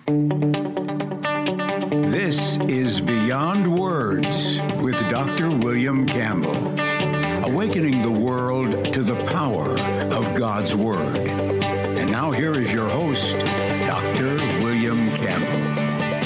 This is Beyond Words with Dr. William Campbell, awakening the world to the power of God's Word. And now here is your host, Dr. William Campbell.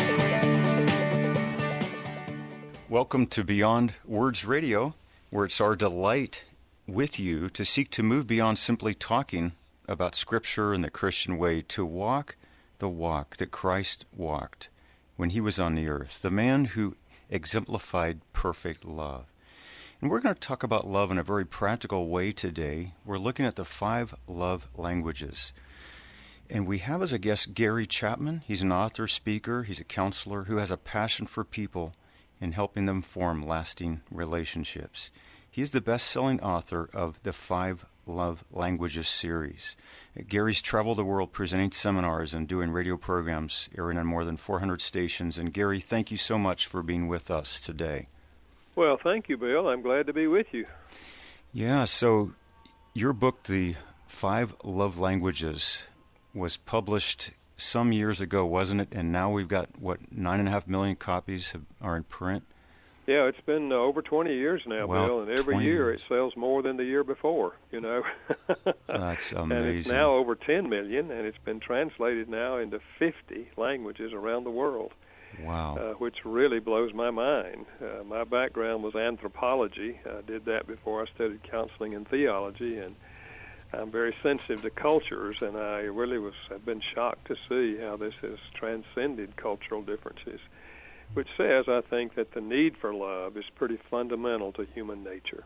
Welcome to Beyond Words Radio, where it's our delight with you to seek to move beyond simply talking about Scripture and the Christian way, to walk the walk that Christ walked when he was on the earth, the man who exemplified perfect love. And we're going to talk about love in a very practical way today. We're looking at the 5 love languages. And we have as a guest Gary Chapman. He's an author, speaker, he's a counselor who has a passion for people and helping them form lasting relationships. He's the best-selling author of the 5 Love Languages series. Gary's traveled the world presenting seminars and doing radio programs, airing on more than 400 stations. And Gary, thank you so much for being with us today. Well, thank you, Bill. I'm glad to be with you. Yeah, so your book, The 5 Love Languages, was published some years ago, wasn't it? And now we've got, 9.5 million copies are in print? Yeah, it's been over 20 years now, well, Bill, and every year it sells more than the year before, you know. That's amazing. And it's now over 10 million, and it's been translated now into 50 languages around the world. Wow. Which really blows my mind. My background was anthropology. I did that before I studied counseling and theology, and I'm very sensitive to cultures, and I really have been shocked to see how this has transcended cultural differences, which says, I think, that the need for love is pretty fundamental to human nature.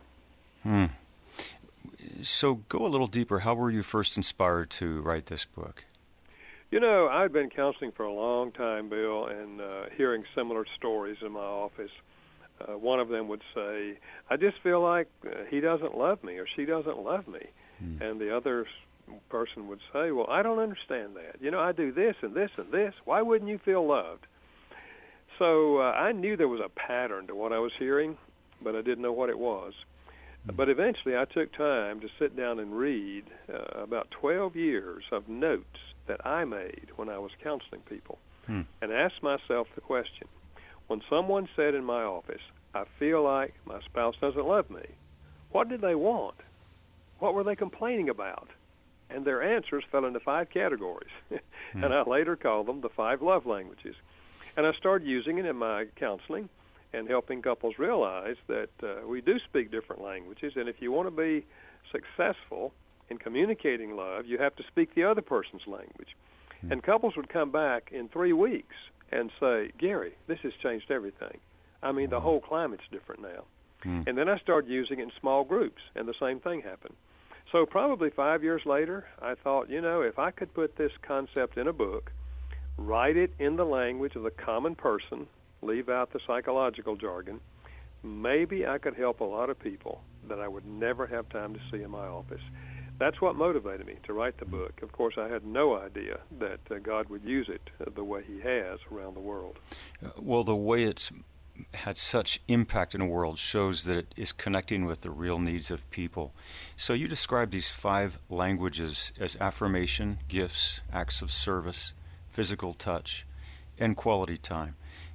So go a little deeper. How were you first inspired to write this book? You know, I've been counseling for a long time, Bill, and hearing similar stories in my office. One of them would say, I just feel like he doesn't love me or she doesn't love me. And the other person would say, well, I don't understand that. You know, I do this and this and this. Why wouldn't you feel loved? So I knew there was a pattern to what I was hearing, but I didn't know what it was. But eventually I took time to sit down and read about 12 years of notes that I made when I was counseling people and asked myself the question, when someone said in my office, I feel like my spouse doesn't love me, what did they want? What were they complaining about? And their answers fell into 5 categories, and I later called them the 5 love languages. And I started using it in my counseling and helping couples realize that we do speak different languages, and if you want to be successful in communicating love, you have to speak the other person's language. And couples would come back in 3 weeks and say, Gary, this has changed everything. I mean, the whole climate's different now. And then I started using it in small groups, and the same thing happened. So probably 5 years later, I thought, you know, if I could put this concept in a book, write it in the language of the common person, leave out the psychological jargon, maybe I could help a lot of people that I would never have time to see in my office. That's what motivated me to write the book. Of course, I had no idea that God would use it the way he has around the world. Well, the way it's had such impact in the world shows that it is connecting with the real needs of people. So you describe these 5 languages as affirmation, gifts, acts of service, physical touch, and quality time.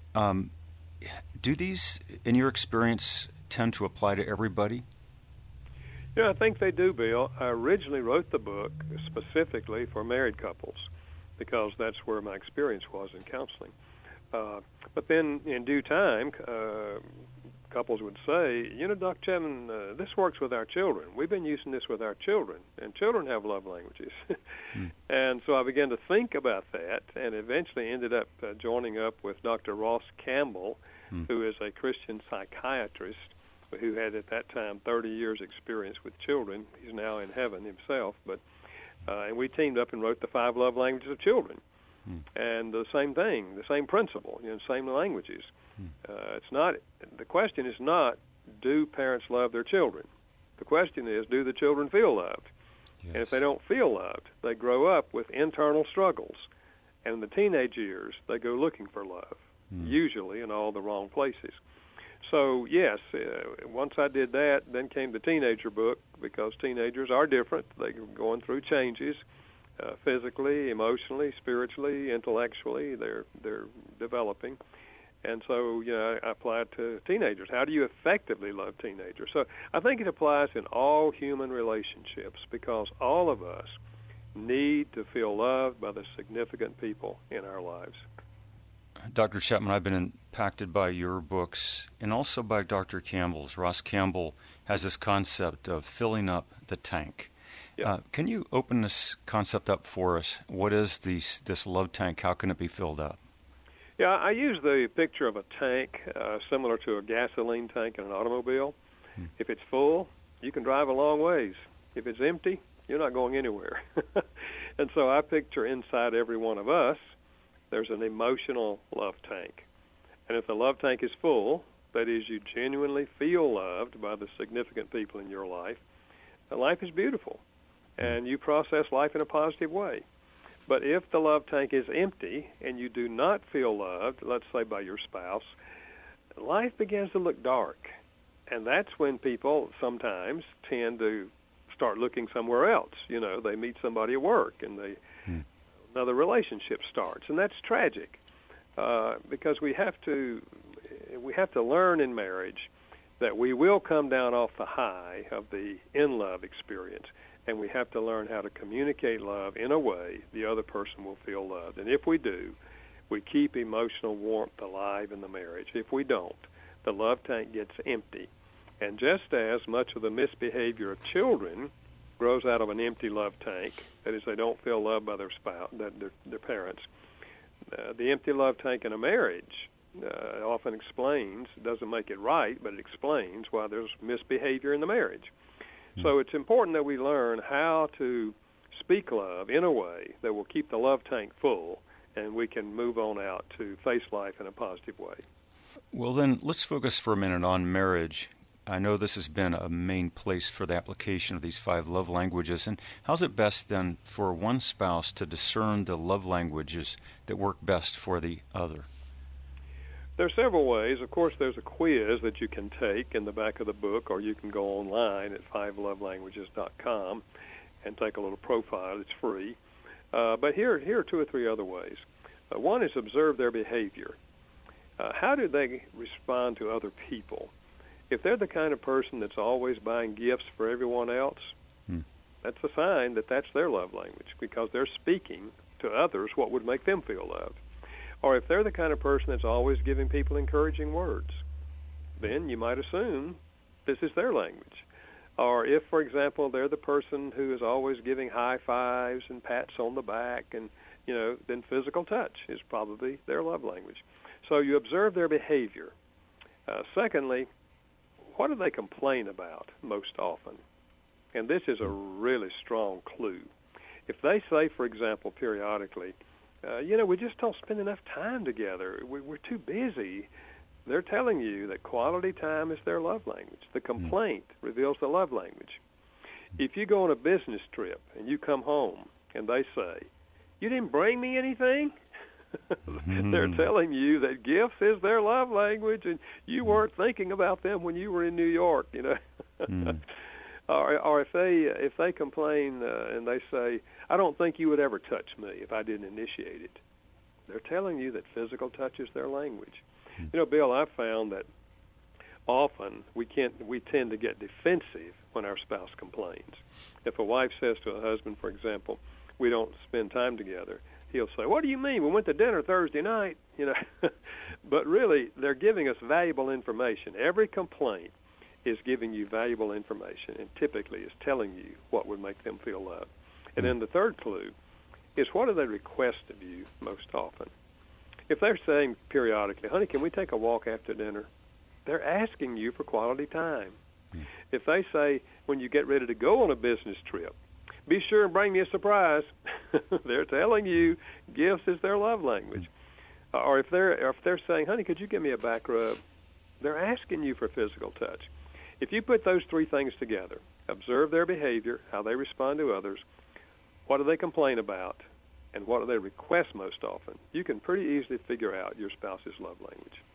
Do these, in your experience, tend to apply to everybody? Yeah, I think they do, Bill. I originally wrote the book specifically for married couples because that's where my experience was in counseling. But then in due time, couples would say, you know, Dr. Chapman, this works with our children. We've been using this with our children, and children have love languages. And so I began to think about that and eventually ended up joining up with Dr. Ross Campbell, who is a Christian psychiatrist who had at that time 30 years experience with children. He's now in heaven himself. And we teamed up and wrote the 5 love languages of children. And the same thing, the same principle, you know, same languages. It's not. The question is not, do parents love their children? The question is, do the children feel loved? Yes. And if they don't feel loved, they grow up with internal struggles. And in the teenage years, they go looking for love, usually in all the wrong places. So, yes, once I did that, then came the teenager book, because teenagers are different. They're going through changes. physically, emotionally, spiritually, intellectually. They're developing. And so, I apply it to teenagers. How do you effectively love teenagers? So I think it applies in all human relationships because all of us need to feel loved by the significant people in our lives. Dr. Chapman, I've been impacted by your books and also by Dr. Campbell's. Ross Campbell has this concept of filling up the tank. Yep. Can you open this concept up for us? What is this love tank? How can it be filled up? Yeah, I use the picture of a tank similar to a gasoline tank in an automobile. If it's full, you can drive a long ways. If it's empty, you're not going anywhere. And so I picture inside every one of us, there's an emotional love tank. And if the love tank is full, that is, you genuinely feel loved by the significant people in your life, life is beautiful, and you process life in a positive way. But if the love tank is empty and you do not feel loved, let's say by your spouse, life begins to look dark. And that's when people sometimes tend to start looking somewhere else. They meet somebody at work and another relationship starts. And that's tragic because we have to learn in marriage that we will come down off the high of the in-love experience. And we have to learn how to communicate love in a way the other person will feel loved. And if we do, we keep emotional warmth alive in the marriage. If we don't, the love tank gets empty. And just as much of the misbehavior of children grows out of an empty love tank, that is, they don't feel loved by their spouse, their parents, the empty love tank in a marriage often explains, doesn't make it right, but it explains why there's misbehavior in the marriage. So it's important that we learn how to speak love in a way that will keep the love tank full, and we can move on out to face life in a positive way. Well, then, let's focus for a minute on marriage. I know this has been a main place for the application of these 5 love languages. And how's it best, then, for one spouse to discern the love languages that work best for the other? There are several ways. Of course, there's a quiz that you can take in the back of the book, or you can go online at 5lovelanguages.com and take a little profile. It's free. But here are 2 or 3 other ways. One is observe their behavior. How do they respond to other people? If they're the kind of person that's always buying gifts for everyone else, that's a sign that that's their love language because they're speaking to others what would make them feel loved. Or if they're the kind of person that's always giving people encouraging words, then you might assume this is their language. Or if, for example, they're the person who is always giving high fives and pats on the back, and then physical touch is probably their love language. So you observe their behavior. Secondly, what do they complain about most often? And this is a really strong clue. If they say, for example, periodically, we just don't spend enough time together. We're too busy. They're telling you that quality time is their love language. The complaint reveals the love language. If you go on a business trip and you come home and they say, "You didn't bring me anything," they're telling you that gifts is their love language, and you weren't thinking about them when you were in New York. Or if they complain and they say, "I don't think you would ever touch me if I didn't initiate it," they're telling you that physical touch is their language. Bill, I've found that often we tend to get defensive when our spouse complains. If a wife says to a husband, for example, "We don't spend time together," he'll say, "What do you mean? We went to dinner Thursday night." But really, they're giving us valuable information. Every complaint is giving you valuable information and typically is telling you what would make them feel loved. And then the third clue is, what do they request of you most often? If they're saying periodically, "Honey, can we take a walk after dinner?" they're asking you for quality time. If they say, "When you get ready to go on a business trip, be sure and bring me a surprise," they're telling you gifts is their love language. Or if they're saying, "Honey, could you give me a back rub?" they're asking you for physical touch. If you put those 3 things together, observe their behavior, how they respond to others, what do they complain about, and what do they request most often, you can pretty easily figure out your spouse's love language.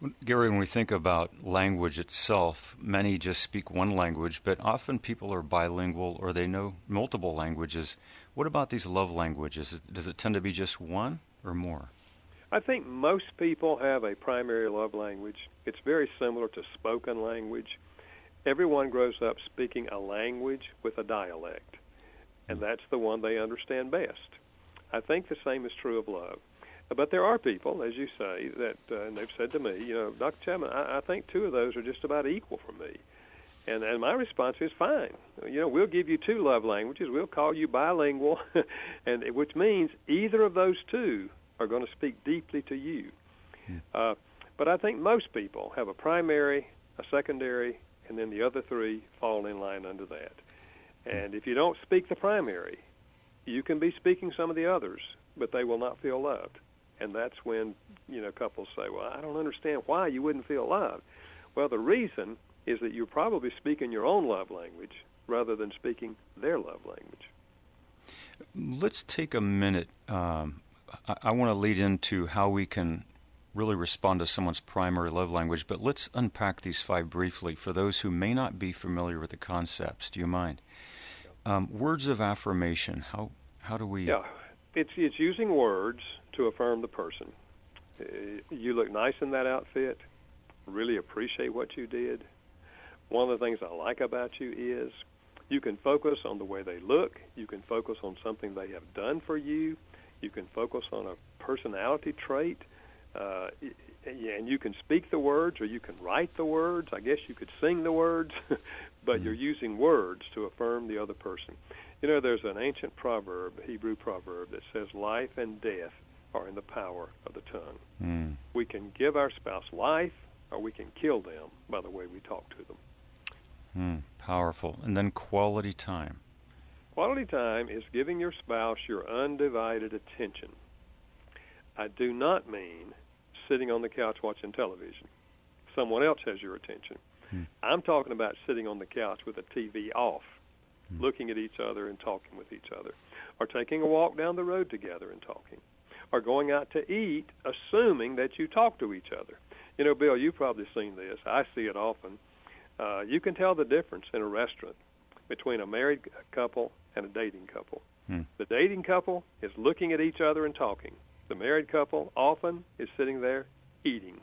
Gary, when we think about language itself, many just speak one language, but often people are bilingual or they know multiple languages. What about these love languages? Does it tend to be just one or more? I think most people have a primary love language. It's very similar to spoken language. Everyone grows up speaking a language with a dialect, and that's the one they understand best. I think the same is true of love. But there are people, as you say, that and they've said to me, Dr. Chapman, I think two of those are just about equal for me. And my response is fine. We'll give you two love languages. We'll call you bilingual, and which means either of those two are going to speak deeply to you. But I think most people have a primary, a secondary, and then the other three fall in line under that. And if you don't speak the primary, you can be speaking some of the others, but they will not feel loved. And that's when, couples say, well, I don't understand why you wouldn't feel loved. Well, the reason is that you're probably speaking your own love language rather than speaking their love language. Let's take a minute. I want to lead into how we can really respond to someone's primary love language, but let's unpack these five briefly for those who may not be familiar with the concepts. Do you mind? Words of affirmation. How do we... Yeah, it's using words to affirm the person. You look nice in that outfit. Really appreciate what you did. One of the things I like about you is you can focus on the way they look. You can focus on something they have done for you. You can focus on a personality trait. And you can speak the words or you can write the words. I guess you could sing the words, but you're using words to affirm the other person. There's an ancient proverb, Hebrew proverb, that says life and death are in the power of the tongue. We can give our spouse life or we can kill them by the way we talk to them. Powerful. And then quality time. Quality time is giving your spouse your undivided attention. I do not mean sitting on the couch watching television. Someone else has your attention. I'm talking about sitting on the couch with the TV off, looking at each other and talking with each other, or taking a walk down the road together and talking, or going out to eat, assuming that you talk to each other. Bill, you've probably seen this. I see it often. You can tell the difference in a restaurant between a married couple and a dating couple. The dating couple is looking at each other and talking. The married couple often is sitting there eating.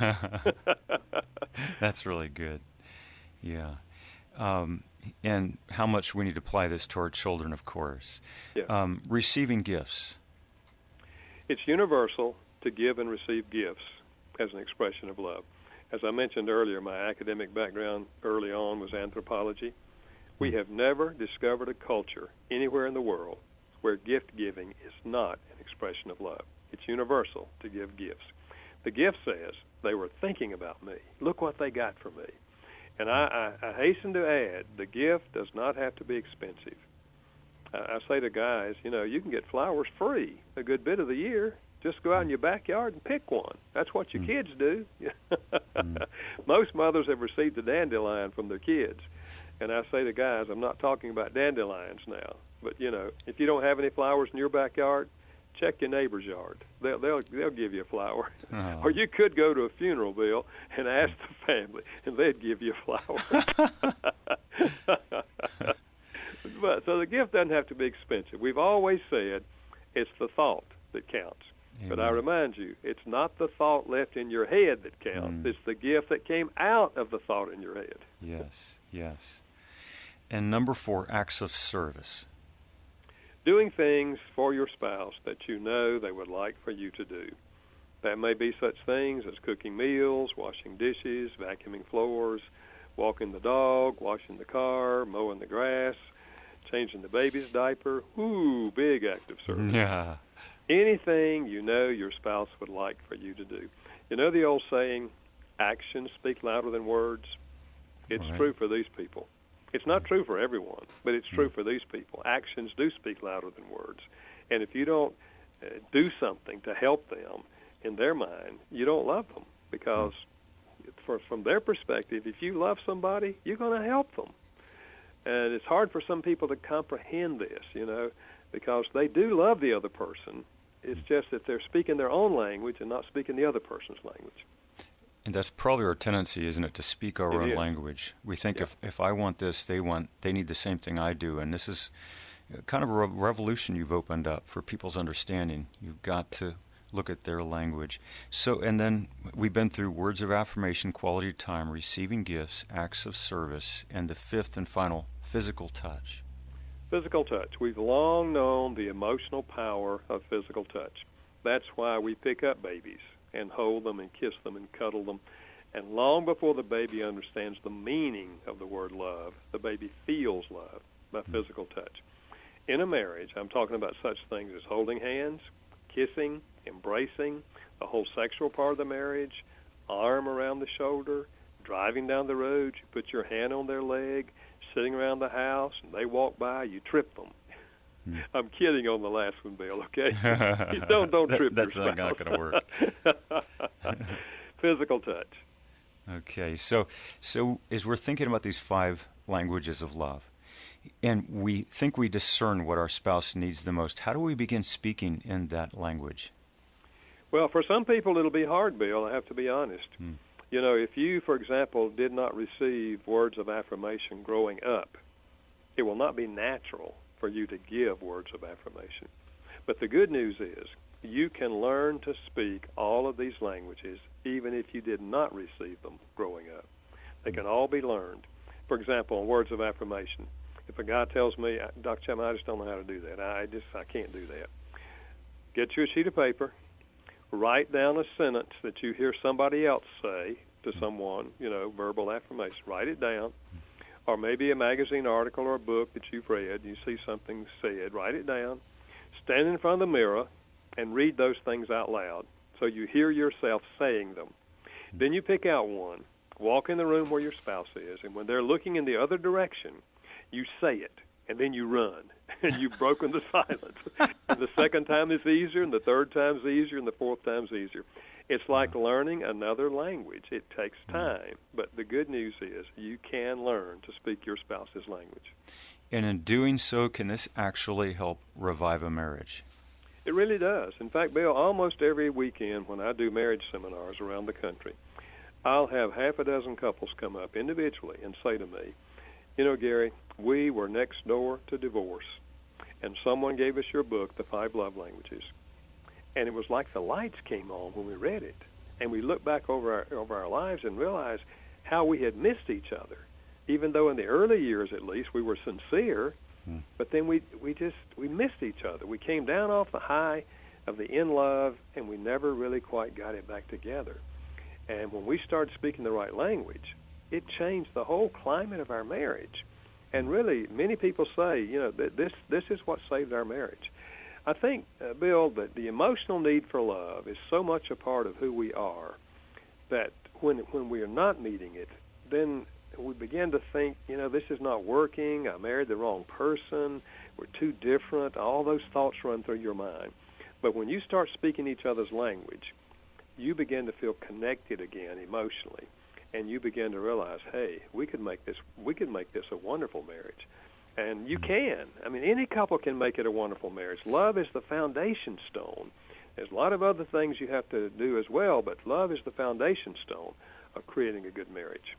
That's really good. Yeah. And how much we need to apply this to our children, of course. Yeah. Receiving gifts. It's universal to give and receive gifts as an expression of love. As I mentioned earlier, my academic background early on was anthropology. We have never discovered a culture anywhere in the world where gift giving is not an expression of love. It's universal to give gifts. The gift says, they were thinking about me. Look what they got for me. And I hasten to add, the gift does not have to be expensive. I say to guys, you can get flowers free a good bit of the year. Just go out in your backyard and pick one. That's what your kids do. Most mothers have received a dandelion from their kids. And I say to guys, I'm not talking about dandelions now, but, if you don't have any flowers in your backyard, check your neighbor's yard. They'll give you a flower. Oh. Or you could go to a funeral, Bill, and ask the family, and they'd give you a flower. So the gift doesn't have to be expensive. We've always said it's the thought that counts. Amen. But I remind you, it's not the thought left in your head that counts. It's the gift that came out of the thought in your head. Yes. And number 4, acts of service. Doing things for your spouse that you know they would like for you to do. That may be such things as cooking meals, washing dishes, vacuuming floors, walking the dog, washing the car, mowing the grass, changing the baby's diaper. Ooh, big act of service. Yeah. Anything you know your spouse would like for you to do. You know the old saying, actions speak louder than words? It's true for these people. It's not true for everyone, but it's true for these people. Actions do speak louder than words. And if you don't do something to help them in their mind, you don't love them. Because from their perspective, if you love somebody, you're going to help them. And it's hard for some people to comprehend this, because they do love the other person. It's just that they're speaking their own language and not speaking the other person's language. And that's probably our tendency, isn't it, to speak our own is. language. We think Yeah. if I want this, they need the same thing I do. And this is kind of a revolution you've opened up for people's understanding. You've got to look at their language. So, and then we've been through words of affirmation, quality time, receiving gifts, acts of service, and the fifth and final, physical touch. Physical touch. We've long known the emotional power of physical touch. That's why we pick up babies and hold them and kiss them and cuddle them. And long before the baby understands the meaning of the word love, the baby feels love by physical touch. In a marriage, I'm talking about such things as holding hands, kissing, embracing, the whole sexual part of the marriage, arm around the shoulder, driving down the road, you put your hand on their leg, sitting around the house, and they walk by, you trip them. I'm kidding on the last one, Bill, okay? don't trip That's your spouse. not going to work. Physical touch. Okay, so as we're thinking about these 5 languages of love, and we think we discern what our spouse needs the most, how do we begin speaking in that language? Well, for some people it'll be hard, Bill, I have to be honest. You know, if you, for example, did not receive words of affirmation growing up, it will not be natural for you to give words of affirmation. But the good news is you can learn to speak all of these languages even if you did not receive them growing up. They can all be learned. For example, words of affirmation. If a guy tells me, Dr. Chapman, I just don't know how to do that. I can't do that. Get you a sheet of paper. Write down a sentence that you hear somebody else say to someone, you know, verbal affirmation. Write it down. Or maybe a magazine article or a book that you've read, you see something said, write it down. Stand in front of the mirror and read those things out loud so you hear yourself saying them. Then you pick out one, walk in the room where your spouse is, and when they're looking in the other direction, you say it, and then you run, and you've broken the silence. And the second time is easier, and the third time is easier, and the fourth time is easier. It's like learning another language. It takes time, but the good news is you can learn to speak your spouse's language. And in doing so, can this actually help revive a marriage? It really does. In fact, Bill, almost every weekend when I do marriage seminars around the country, I'll have half a dozen couples come up individually and say to me, you know, Gary, we were next door to divorce, and someone gave us your book, The 5 Love Languages. And it was like the lights came on when we read it. And we looked back over our lives and realized how we had missed each other. Even though in the early years, at least, we were sincere, but then we missed each other. We came down off the high of the in love, and we never really quite got it back together. And when we started speaking the right language, it changed the whole climate of our marriage. And really, many people say, you know, this is what saved our marriage. I think, Bill, that the emotional need for love is so much a part of who we are that when we are not meeting it, then we begin to think, you know, this is not working, I married the wrong person, we're too different, all those thoughts run through your mind. But when you start speaking each other's language, you begin to feel connected again emotionally, and you begin to realize, hey, we could make this a wonderful marriage. And you can. I mean, any couple can make it a wonderful marriage. Love is the foundation stone. There's a lot of other things you have to do as well, but love is the foundation stone of creating a good marriage.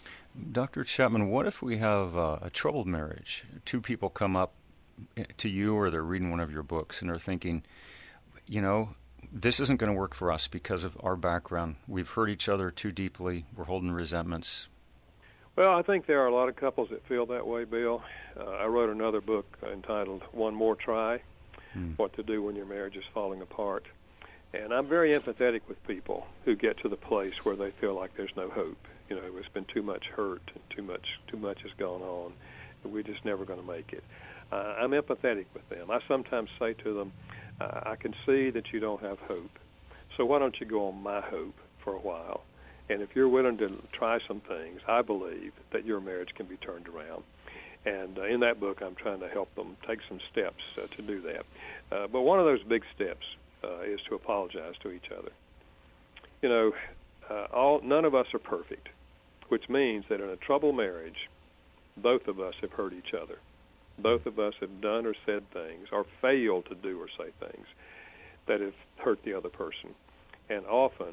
Dr. Chapman, what if we have a troubled marriage? 2 people come up to you or they're reading one of your books and they're thinking, you know, this isn't going to work for us because of our background. We've hurt each other too deeply. We're holding resentments. Well, I think there are a lot of couples that feel that way, Bill. I wrote another book entitled One More Try, What to Do When Your Marriage is Falling Apart. And I'm very empathetic with people who get to the place where they feel like there's no hope. You know, it's been too much hurt and too much has gone on, and we're just never going to make it. I'm empathetic with them. I sometimes say to them, I can see that you don't have hope, so why don't you go on my hope for a while? And if you're willing to try some things, I believe that your marriage can be turned around. And in that book, I'm trying to help them take some steps to do that. But one of those big steps is to apologize to each other. You know, none of us are perfect, which means that in a troubled marriage, both of us have hurt each other. Both of us have done or said things or failed to do or say things that have hurt the other person. And often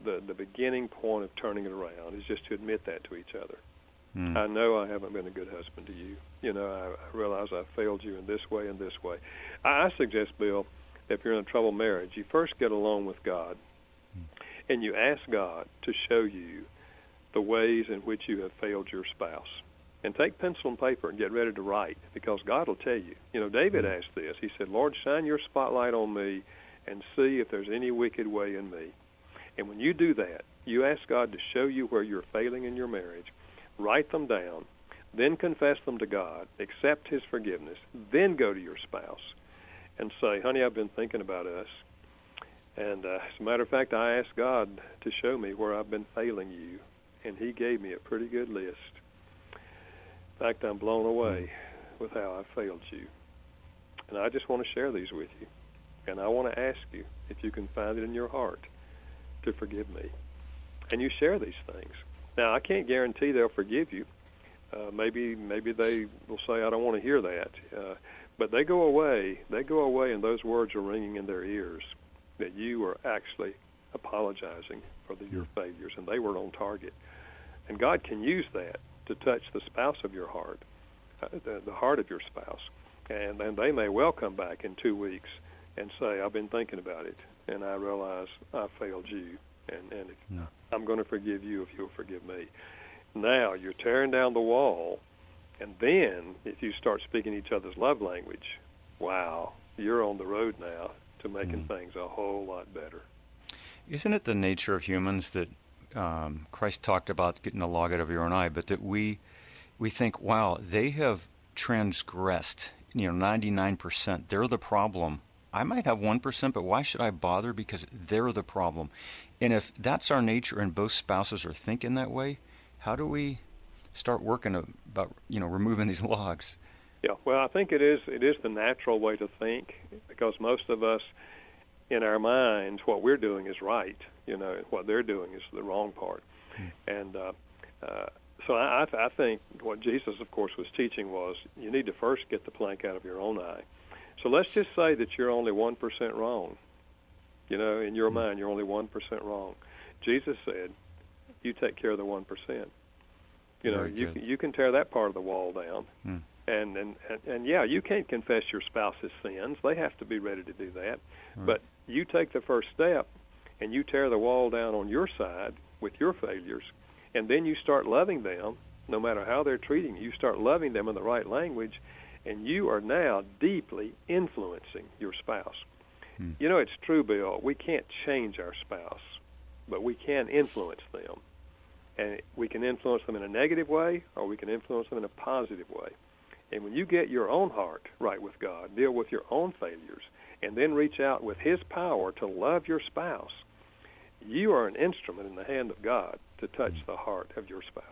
the beginning point of turning it around is just to admit that to each other. Mm. I know I haven't been a good husband to you. You know, I realize I failed you in this way and this way. I suggest, Bill, that if you're in a troubled marriage, you first get alone with God, and you ask God to show you the ways in which you have failed your spouse. And take pencil and paper and get ready to write, because God will tell you. You know, David asked this. He said, Lord, shine your spotlight on me and see if there's any wicked way in me. And when you do that, you ask God to show you where you're failing in your marriage, write them down, then confess them to God, accept his forgiveness, then go to your spouse and say, honey, I've been thinking about us. And as a matter of fact, I asked God to show me where I've been failing you, and he gave me a pretty good list. In fact, I'm blown away with how I failed you. And I just want to share these with you. And I want to ask you if you can find it in your heart to forgive me. And you share these things. Now, I can't guarantee they'll forgive you. Maybe they will say, I don't want to hear that. But they go away, and those words are ringing in their ears, that you are actually apologizing for your failures, and they were on target. And God can use that to touch the spouse of your heart, the heart of your spouse. And they may well come back in 2 weeks and say, I've been thinking about it, and I realize I failed you, and I'm going to forgive you if you'll forgive me. Now you're tearing down the wall, and then if you start speaking each other's love language, wow, you're on the road now to making things a whole lot better. Isn't it the nature of humans that Christ talked about getting a log out of your own eye, but that we think, wow, they have transgressed, 99%. They're the problem. I might have 1%, but why should I bother? Because they're the problem. And if that's our nature and both spouses are thinking that way, how do we start working about, removing these logs? Yeah, well, I think it is the natural way to think, because most of us, in our minds, what we're doing is right. What they're doing is the wrong part. And so I think what Jesus, of course, was teaching was you need to first get the plank out of your own eye. So let's just say that you're only 1% wrong. In your mind, you're only 1% wrong. Jesus said, you take care of the 1%. You can tear that part of the wall down. And yeah, you can't confess your spouse's sins. They have to be ready to do that. Right. But you take the first step, and you tear the wall down on your side with your failures, and then you start loving them, no matter how they're treating you. You start loving them in the right language, and you are now deeply influencing your spouse. It's true, Bill, we can't change our spouse, but we can influence them. And we can influence them in a negative way, or we can influence them in a positive way. And when you get your own heart right with God, deal with your own failures, and then reach out with his power to love your spouse, you are an instrument in the hand of God to touch the heart of your spouse.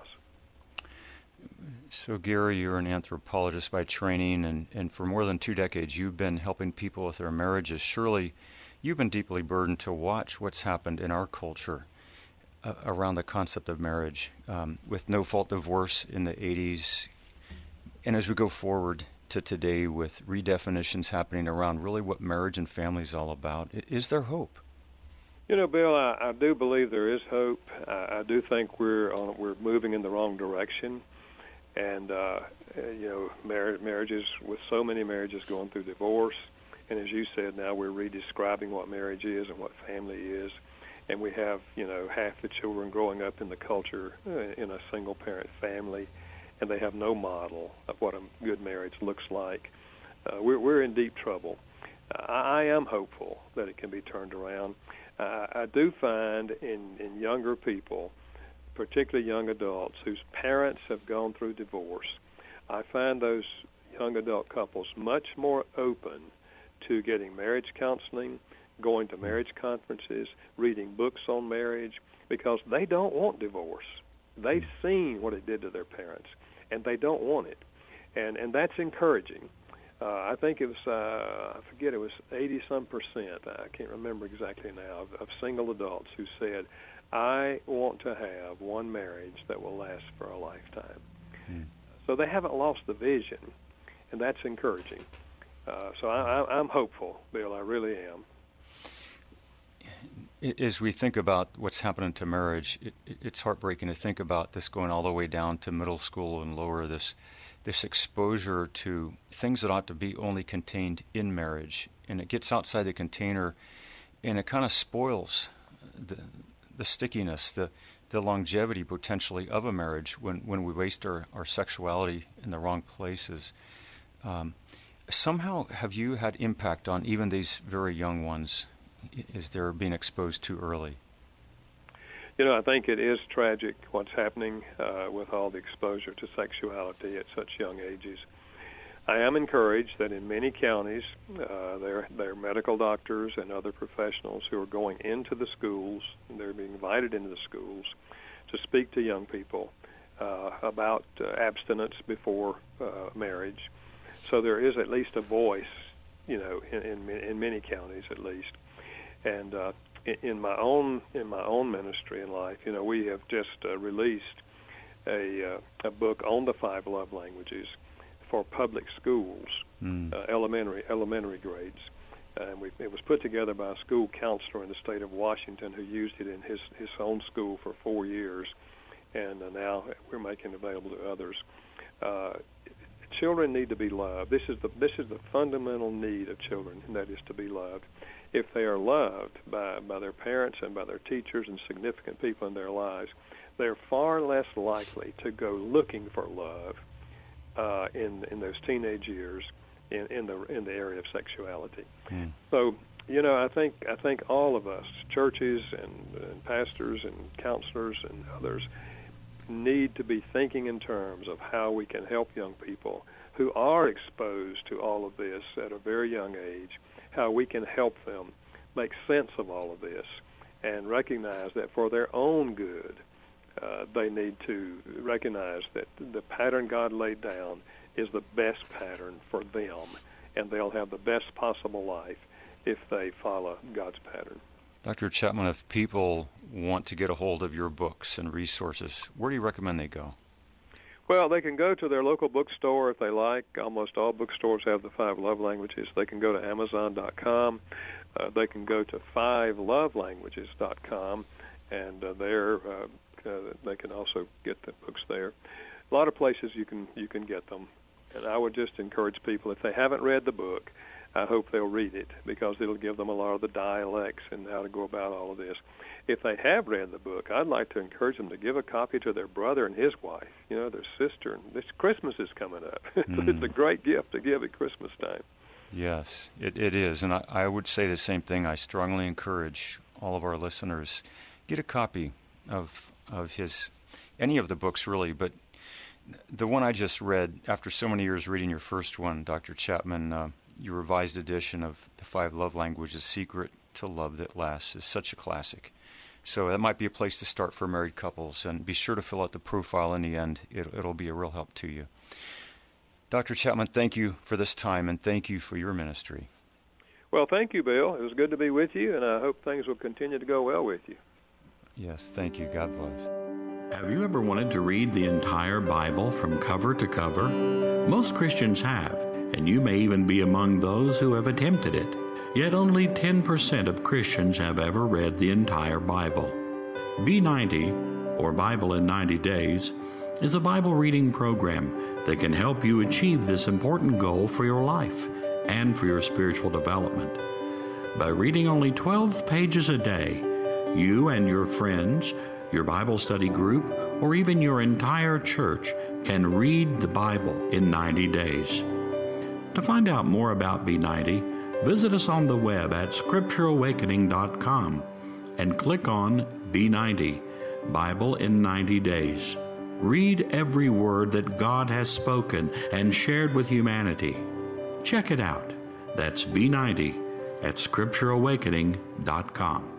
So, Gary, you're an anthropologist by training, and for more than 2 decades you've been helping people with their marriages. Surely you've been deeply burdened to watch what's happened in our culture around the concept of marriage, with no-fault divorce in the 80s, and as we go forward to today with redefinitions happening around really what marriage and family is all about. Is there hope? Bill, I do believe there is hope. I do think we're moving in the wrong direction, and marriages, with so many marriages going through divorce, and as you said, now we're redescribing what marriage is and what family is, and we have half the children growing up in the culture in a single-parent family, and they have no model of what a good marriage looks like. We're in deep trouble. I am hopeful that it can be turned around. I do find in younger people, particularly young adults whose parents have gone through divorce, I find those young adult couples much more open to getting marriage counseling, going to marriage conferences, reading books on marriage, because they don't want divorce. They've seen what it did to their parents, and they don't want it. And that's encouraging. I think it was, I forget, it was 80-some%, I can't remember exactly now, of single adults who said, I want to have one marriage that will last for a lifetime. So they haven't lost the vision, and that's encouraging. So I'm hopeful, Bill, I really am. As we think about what's happening to marriage, it's heartbreaking to think about this going all the way down to middle school and lower, this exposure to things that ought to be only contained in marriage. And it gets outside the container, and it kind of spoils the stickiness, the longevity potentially of a marriage when we waste our sexuality in the wrong places. Somehow have you had impact on even these very young ones as they're being exposed too early? I think it is tragic what's happening with all the exposure to sexuality at such young ages. I am encouraged that in many counties, there are medical doctors and other professionals who are going into the schools, and they're being invited into the schools to speak to young people about abstinence before marriage. So there is at least a voice, in many counties at least. And in my own ministry in life, we have just released a book on the 5 love languages for public schools, elementary grades. And it was put together by a school counselor in the state of Washington who used it in his own school for 4 years, and now we're making it available to others. Children need to be loved. This is the fundamental need of children, and that is to be loved. If they are loved by their parents and by their teachers and significant people in their lives, they're far less likely to go looking for love in those teenage years in the area of sexuality. So, I think all of us, churches and pastors and counselors and others, need to be thinking in terms of how we can help young people who are exposed to all of this at a very young age, how we can help them make sense of all of this and recognize that for their own good, they need to recognize that the pattern God laid down is the best pattern for them, and they'll have the best possible life if they follow God's pattern. Dr. Chapman, if people want to get a hold of your books and resources, where do you recommend they go? Well, they can go to their local bookstore if they like. Almost all bookstores have the 5 love languages. They can go to Amazon.com. They can go to 5lovelanguages.com, and there they can also get the books there. A lot of places you can get them. And I would just encourage people, if they haven't read the book, I hope they'll read it, because it'll give them a lot of the dialects and how to go about all of this. If they have read the book, I'd like to encourage them to give a copy to their brother and his wife, their sister. And this Christmas is coming up. It's a great gift to give at Christmas time. Yes, it is. And I would say the same thing. I strongly encourage all of our listeners, get a copy of any of the books, really, but the one I just read, after so many years reading your first one, Dr. Chapman, your revised edition of The 5 Love Languages, Secret to Love That Lasts, is such a classic. So that might be a place to start for married couples, and be sure to fill out the profile in the end. It'll be a real help to you. Dr. Chapman, thank you for this time, and thank you for your ministry. Well, thank you, Bill. It was good to be with you, and I hope things will continue to go well with you. Yes, thank you. God bless. Have you ever wanted to read the entire Bible from cover to cover? Most Christians have, and you may even be among those who have attempted it. Yet only 10% of Christians have ever read the entire Bible. B90, or Bible in 90 Days, is a Bible reading program that can help you achieve this important goal for your life and for your spiritual development. By reading only 12 pages a day, you and your friends, your Bible study group, or even your entire church can read the Bible in 90 days. To find out more about B90, visit us on the web at scriptureawakening.com and click on B90, Bible in 90 Days. Read every word that God has spoken and shared with humanity. Check it out. That's B90 at scriptureawakening.com.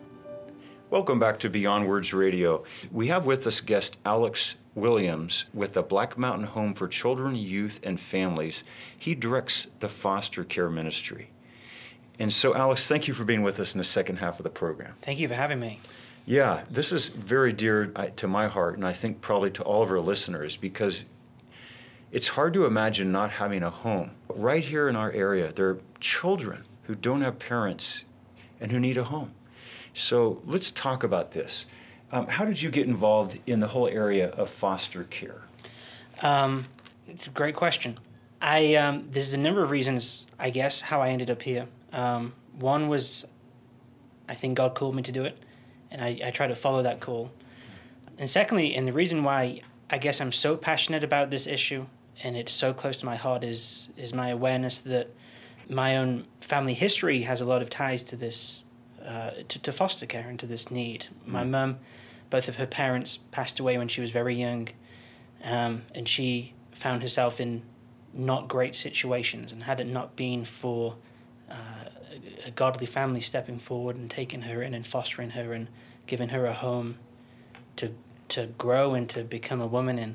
Welcome back to Beyond Words Radio. We have with us guest Alex Williams with the Black Mountain Home for Children, Youth, and Families. He directs the foster care ministry. And so, Alex, thank you for being with us in the second half of the program. Thank you for having me. Yeah, this is very dear to my heart, and I think probably to all of our listeners, because it's hard to imagine not having a home. Right here in our area, there are children who don't have parents and who need a home. So let's talk about this. How did you get involved in the whole area of foster care? It's a great question. There's a number of reasons, I guess, how I ended up here. One was, I think God called me to do it, and I try to follow that call. And secondly, and the reason why I guess I'm so passionate about this issue, and it's so close to my heart, is my awareness that my own family history has a lot of ties to this, to foster care and to this need. My mum, both of her parents passed away when she was very young, and she found herself in not great situations, and had it not been for a godly family stepping forward and taking her in and fostering her and giving her a home to grow and to become a woman in,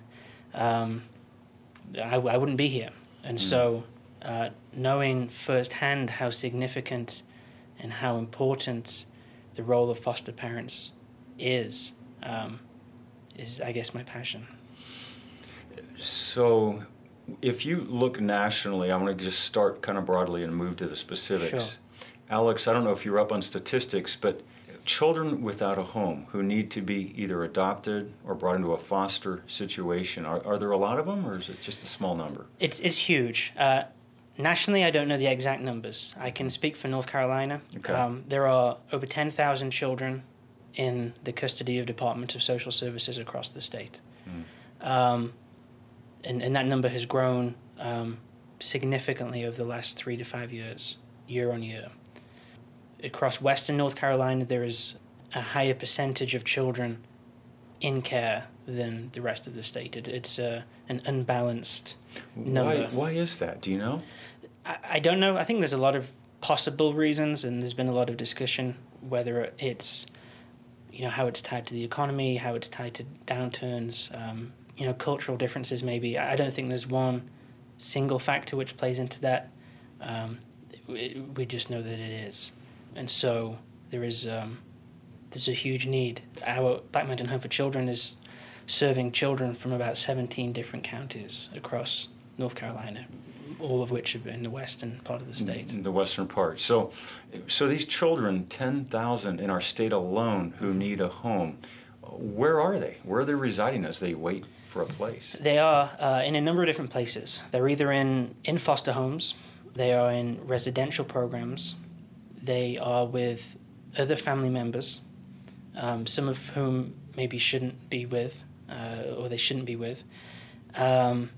I wouldn't be here. And so knowing firsthand how significant and how important the role of foster parents is I guess my passion. So if you look nationally, I'm going to just start kind of broadly and move to the specifics. Sure. Alex, I don't know if you're up on statistics, but children without a home who need to be either adopted or brought into a foster situation, are there a lot of them, or is it just a small number? It's huge. Nationally, I don't know the exact numbers. I can speak for North Carolina. Okay. There are over 10,000 children in the custody of Department of Social Services across the state. And that number has grown significantly over the last 3 to 5 years, year on year. Across western North Carolina, there is a higher percentage of children in care than the rest of the state. It's an unbalanced number. Why is that? Do you know? I don't know. I think there's a lot of possible reasons, and there's been a lot of discussion whether it's, how it's tied to the economy, how it's tied to downturns, cultural differences maybe. I don't think there's one single factor which plays into that. We just know that it is. And so there's a huge need. Our Black Mountain Home for Children is serving children from about 17 different counties across North Carolina, all of which are in the western part of the state. In the western part. So these children, 10,000 in our state alone, who need a home, where are they? Where are they residing as they wait for a place? They are in a number of different places. They're either in foster homes, they are in residential programs, they are with other family members, some of whom maybe shouldn't be with, or they shouldn't be with. And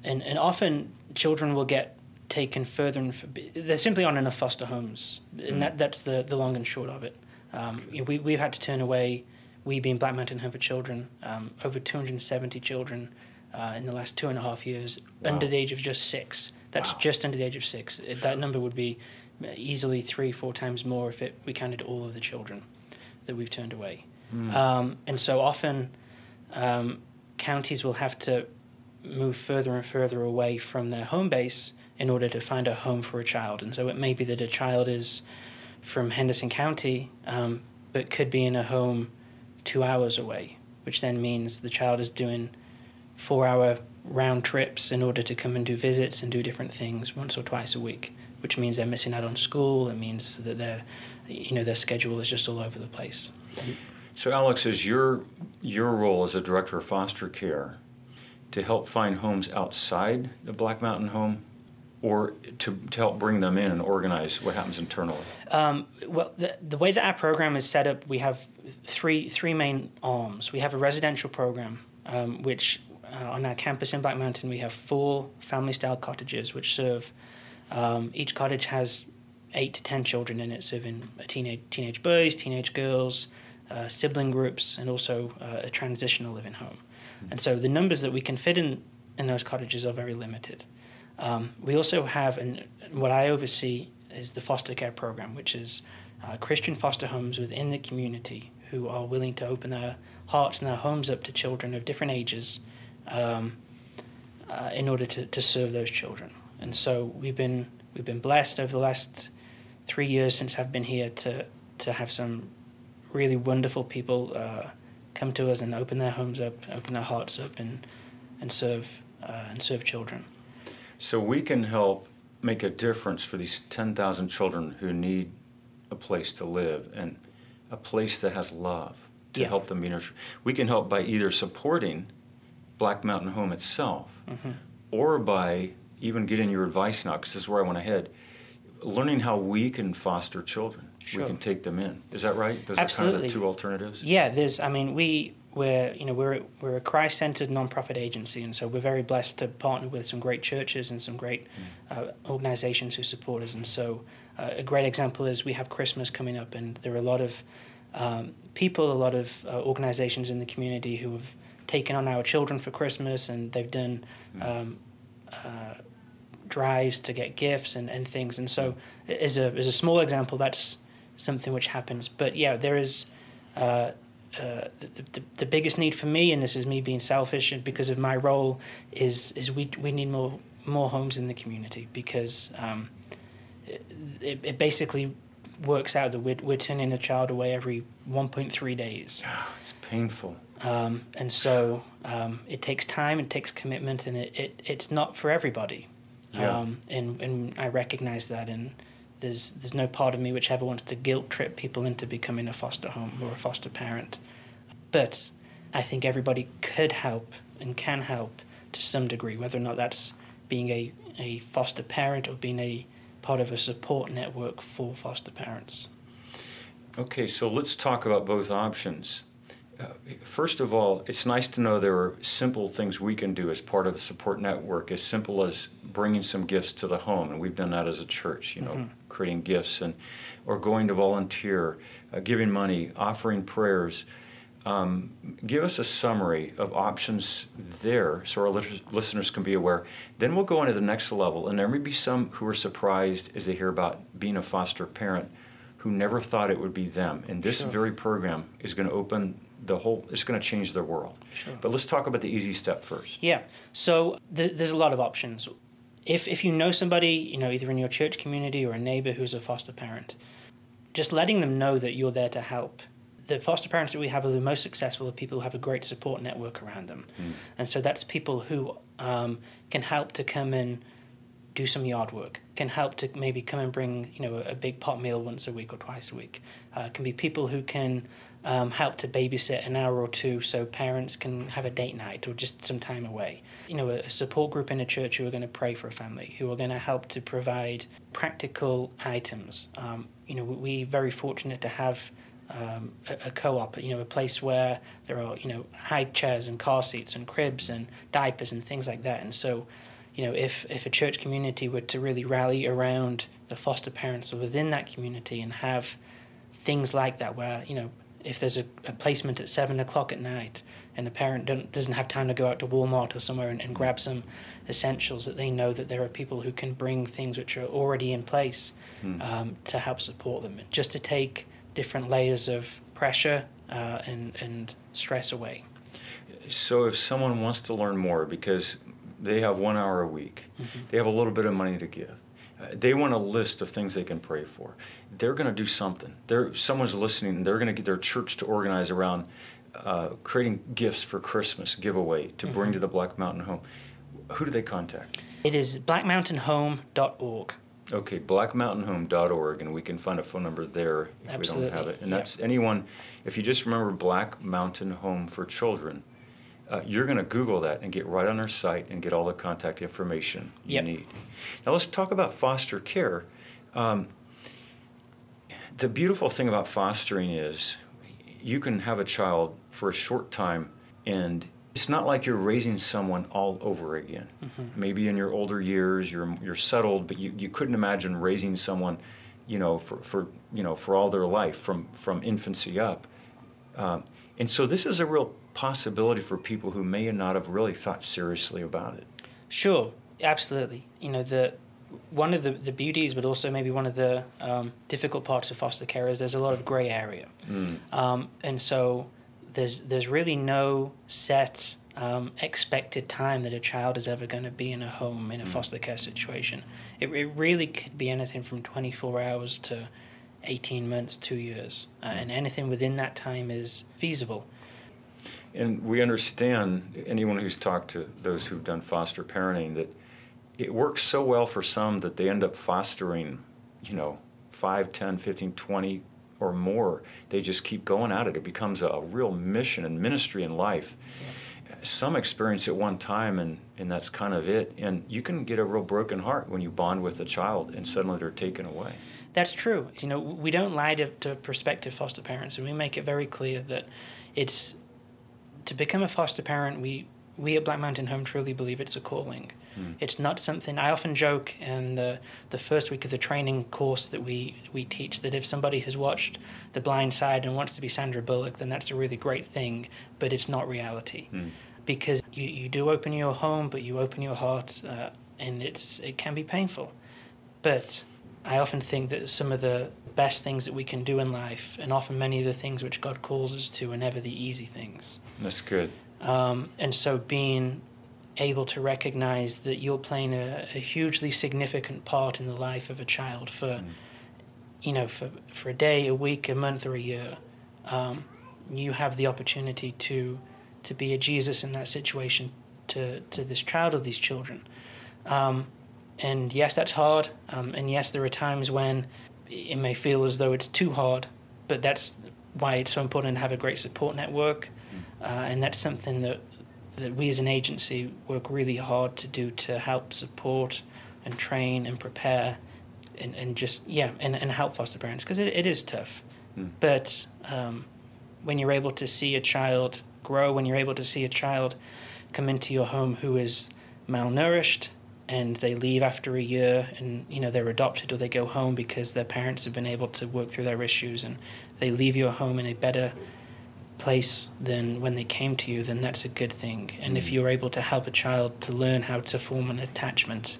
often children will get taken further, and there simply aren't enough foster homes, and that's the long and short of it. We've had to turn away, we being Black Mountain Home for Children, over 270 children in the last 2.5 years, under the age of just 6. That's just under the age of 6. That number would be easily 3-4 times more if we counted all of the children that we've turned away. And so often counties will have to move further and further away from their home base in order to find a home for a child. And so it may be that a child is from Henderson County, but could be in a home 2 hours away, which then means the child is doing 4-hour round trips in order to come and do visits and do different things once or twice a week, which means they're missing out on school. It means that their schedule is just all over the place. So Alex, is your role as a director of foster care to help find homes outside the Black Mountain Home, or to help bring them in and organize what happens internally? Well, the way that our program is set up, we have three main arms. We have a residential program, which on our campus in Black Mountain, we have 4 family-style cottages which serve. Each cottage has 8 to 10 children in it, serving teenage boys, teenage girls, sibling groups, and also a transitional living home. And so the numbers that we can fit in those cottages are very limited. We also have, and what I oversee is the foster care program, which is Christian foster homes within the community who are willing to open their hearts and their homes up to children of different ages in order to serve those children. And so we've been blessed over the last 3 years since I've been here to have some really wonderful people come to us and open their homes up, open their hearts up, and serve children. So we can help make a difference for these 10,000 children who need a place to live. And a place that has love to Yeah. help them be nurtured. We can help by either supporting Black Mountain Home itself, or by even getting your advice now, because this is where I want to head, learning how we can foster children. Sure. We can take them in. Is that right? Those Absolutely. are kind of the two alternatives? Yeah, we're a Christ-centered nonprofit agency, and so we're very blessed to partner with some great churches and some great organizations who support us. And so a great example is we have Christmas coming up, and there are a lot of people, a lot of organizations in the community who have taken on our children for Christmas, and they've done drives to get gifts and things. And so as a small example, that's something which happens. But yeah, there is the biggest need for me, and this is me being selfish and because of my role, is we need more homes in the community, because it basically works out that we're turning a child away every 1.3 days. It's painful. And so it takes time, it takes commitment, and it's not for everybody. Yeah. And I recognize that, and there's no part of me which ever wants to guilt trip people into becoming a foster home or a foster parent. But I think everybody could help and can help to some degree, whether or not that's being a foster parent or being a part of a support network for foster parents. Okay, so let's talk about both options. First of all, it's nice to know there are simple things we can do as part of a support network, as simple as bringing some gifts to the home, and we've done that as a church, creating gifts, or going to volunteer, giving money, offering prayers. Give us a summary of options there so our listeners can be aware. Then we'll go on to the next level, and there may be some who are surprised as they hear about being a foster parent who never thought it would be them. And this very program is going to open it's going to change their world. Sure. But let's talk about the easy step first. Yeah. So there's a lot of options. If you know somebody, either in your church community or a neighbor who's a foster parent, just letting them know that you're there to help. The foster parents that we have are the most successful are people who have a great support network around them. And so that's people who can help to come and do some yard work, can help to maybe come and bring a big pot meal once a week or twice a week. Can be people who can help to babysit an hour or two so parents can have a date night or just some time away. A support group in a church who are going to pray for a family, who are going to help to provide practical items. We're very fortunate to have a co-op, a place where there are, high chairs and car seats and cribs and diapers and things like that. And so, if a church community were to really rally around the foster parents within that community and have things like that where, if there's a placement at 7 o'clock at night and a parent doesn't have time to go out to Walmart or somewhere and grab some essentials, that they know that there are people who can bring things which are already in place to help support them, just to take different layers of pressure and stress away. So if someone wants to learn more because they have 1 hour a week, they have a little bit of money to give, they want a list of things they can pray for, they're going to do something. Someone's listening, and they're going to get their church to organize around creating gifts for Christmas giveaway to bring to the Black Mountain Home. Who do they contact? It is blackmountainhome.org. Okay, blackmountainhome.org, and we can find a phone number there if Absolutely. We don't have it. And that's anyone, if you just remember Black Mountain Home for Children, you're going to Google that and get right on their site and get all the contact information you need. Now let's talk about foster care. The beautiful thing about fostering is you can have a child for a short time, and it's not like you're raising someone all over again. Maybe in your older years you're settled, but you couldn't imagine raising someone, for all their life from infancy up. And so this is a real possibility for people who may not have really thought seriously about it. Sure, absolutely. One of the beauties, but also maybe one of the difficult parts of foster care is there's a lot of gray area. And so there's really no set expected time that a child is ever going to be in a home in a foster care situation. It really could be anything from 24 hours to 18 months, 2 years, and anything within that time is feasible. And we understand, anyone who's talked to those who've done foster parenting, that it works so well for some that they end up fostering, 5, 10, 15, 20 or more, they just keep going at it. It becomes a real mission and ministry in life. Yeah. Some experience it one time, and that's kind of it. And you can get a real broken heart when you bond with a child and suddenly they're taken away. That's true. We don't lie to prospective foster parents, and we make it very clear that it's to become a foster parent. We at Black Mountain Home truly believe it's a calling. It's not something. I often joke in the first week of the training course that we teach that if somebody has watched The Blind Side and wants to be Sandra Bullock, then that's a really great thing, but it's not reality. Because you do open your home, but you open your heart, and it can be painful. But I often think that some of the best things that we can do in life, and often many of the things which God calls us to, are never the easy things. That's good. And so being able to recognize that you're playing a hugely significant part in the life of a child for a day, a week, a month, or a year, you have the opportunity to be a Jesus in that situation to this child or these children. And yes, that's hard. And yes, there are times when it may feel as though it's too hard, but that's why it's so important to have a great support network. And that's something that we as an agency work really hard to do, to help support and train and prepare and help foster parents, because it is tough. But when you're able to see a child grow, when you're able to see a child come into your home who is malnourished, and they leave after a year, and they're adopted or they go home because their parents have been able to work through their issues, and they leave your home in a better place than when they came to you, then that's a good thing. And if you're able to help a child to learn how to form an attachment,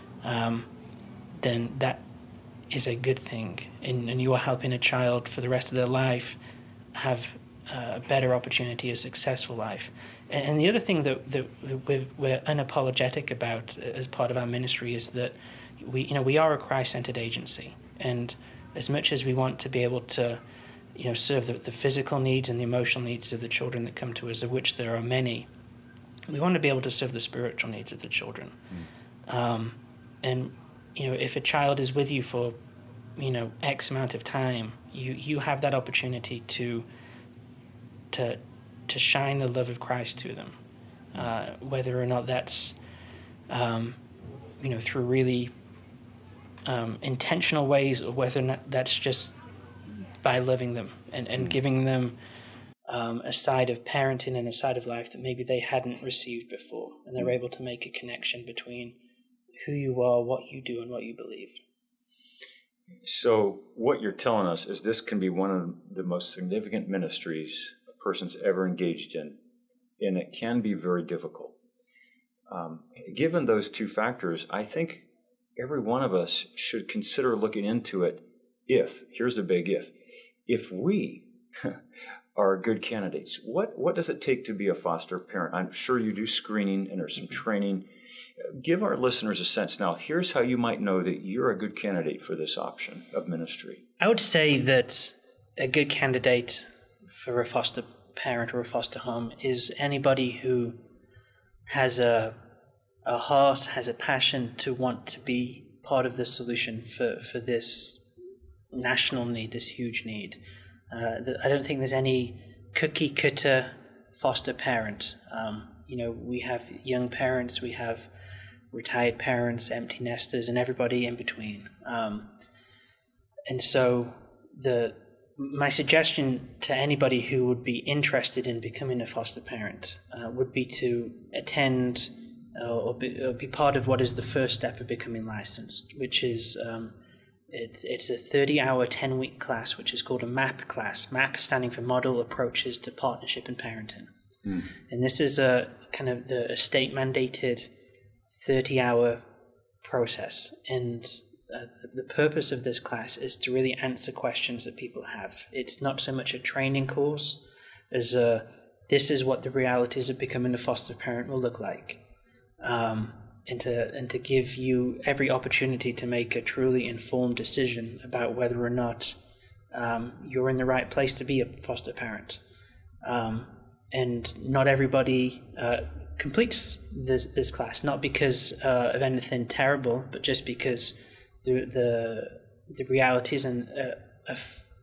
then that is a good thing, and you are helping a child for the rest of their life have a better opportunity, a successful life. And the other thing that we're unapologetic about as part of our ministry is that we are a Christ-centered agency, and as much as we want to be able to serve the physical needs and the emotional needs of the children that come to us, of which there are many, we want to be able to serve the spiritual needs of the children. And if a child is with you for X amount of time, you have that opportunity to shine the love of Christ to them, whether or not that's through really intentional ways, or whether or not that's just by loving them and giving them a side of parenting and a side of life that maybe they hadn't received before, and they're able to make a connection between who you are, what you do, and what you believe. So what you're telling us is this can be one of the most significant ministries a person's ever engaged in, and it can be very difficult. Given those two factors, I think every one of us should consider looking into it here's the big if we are good candidates. What does it take to be a foster parent? I'm sure you do screening and there's some training. Give our listeners a sense now. Here's how you might know that you're a good candidate for this option of ministry. I would say that a good candidate for a foster parent or a foster home is anybody who has a heart, has a passion to want to be part of the solution for this national need, this huge need. I don't think there's any cookie-cutter foster parent. We have young parents, we have retired parents, empty nesters, and everybody in between. And so my suggestion to anybody who would be interested in becoming a foster parent would be to attend or be part of what is the first step of becoming licensed, which is it's a 30-hour, 10-week class, which is called a MAP class. MAP standing for Model Approaches to Partnership and Parenting. And this is a kind of a state-mandated 30-hour process. And the purpose of this class is to really answer questions that people have. It's not so much a training course as this is what the realities of becoming a foster parent will look like. And to give you every opportunity to make a truly informed decision about whether or not you're in the right place to be a foster parent. And not everybody completes this class, not because of anything terrible, but just because the realities and